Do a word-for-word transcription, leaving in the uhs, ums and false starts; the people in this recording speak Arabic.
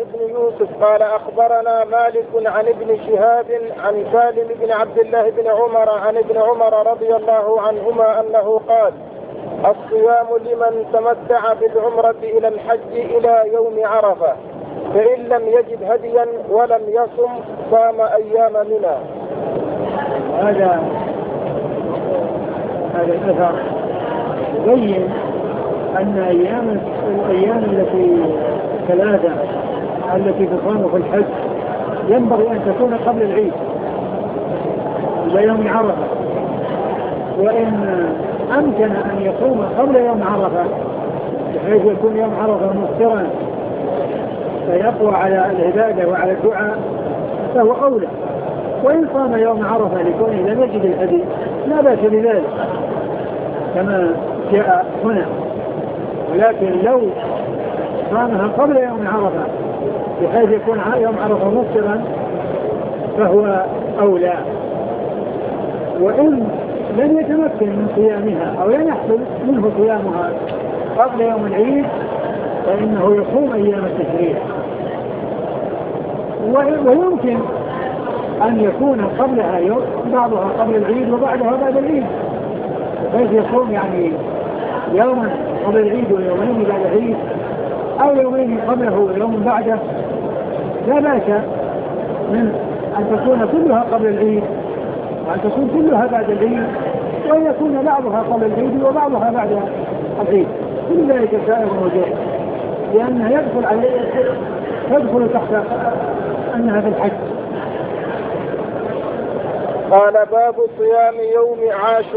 بن يوسف قال أخبرنا مالك عن ابن شهاب عن سالم بن عبد الله بن عمر عن ابن عمر رضي الله عنهما أنه قال الصيام لمن تمتع بالعمرة إلى الحج إلى يوم عرفة، فإن لم يجد هديا ولم يصم صام أيام منى. هذا هذا الأثر يبين أن أيام الأيام التي ثلاثة التي تقام في الحج ينبغي أن تكون قبل العيد إلى يوم عرفة، وإن أمكن أن يصوم قبل يوم عرفة بحيث يكون يوم عرفة مفطرا فيقوى على العبادة وعلى الدعاء فهو أولى، وإن صام يوم عرفة لكونه لم يجد الهدي لا بأس بذلك كما جاء هنا، ولكن لو صامها قبل يوم عرفة بحيث يكون يوم عرفة مفطرا فهو أولى. وإن لم يتمكن من صيامها أو لم يحصل منه صيامها قبل يوم العيد فإنه يصوم أيام التشريق. ويمكن أن يكون قبلها يوم بعضها قبل العيد وبعدها بعد العيد بحيث يصوم يعني يوما قبل العيد ويومين بعد العيد أو يومين قبله ويوم بعده، لا بأس من أن تكون كلها قبل العيد وأن تكون كلها بعد العيد وأن يكون بعضها قبل العيد وبعضها بعد العيد، كل ذلك سائر موجود لأنها يدخل عليه تدخل تحت أنها في الحج. قال باب صيام يوم عاشوراء.